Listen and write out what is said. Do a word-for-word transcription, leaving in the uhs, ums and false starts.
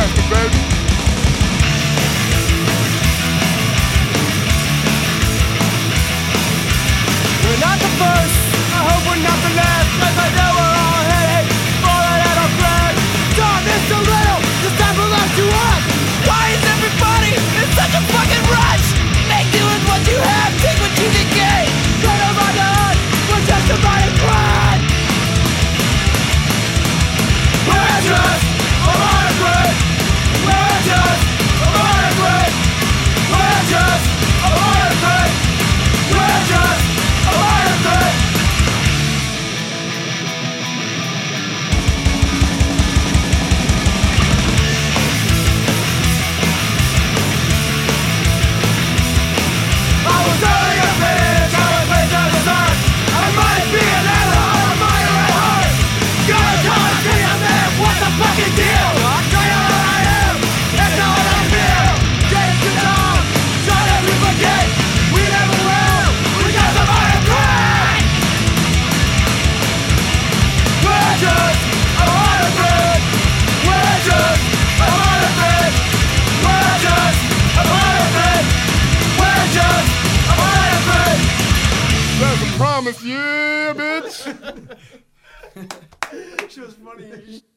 America, baby. We're not the first, I hope we're not the last, 'cause I know we're all heading, falling out of breath. Time is so little, this time belongs to us. Why is everybody in such a fucking rush? Make do with what you have, take what you can get. Turn over the hood, we're just a mighty crowd. We're just a mighty crowd. We're just a mighty crowd. We're just a mighty crowd. We're just a mighty crowd. I was early a bitch, I was late to the start. I might be an animal, I might at heart. Gotta tell me I'm there, what's the fucking deal? I'll tell you what I am, that's not what I feel. Take your time, try to forget. We never will, we just a mighty crowd. We're just a mighty crowd. We're just a mighty crowd. We're just a mighty crowd. We're just a mighty crowd. That's a promise, yeah, bitch. She was funny as shit.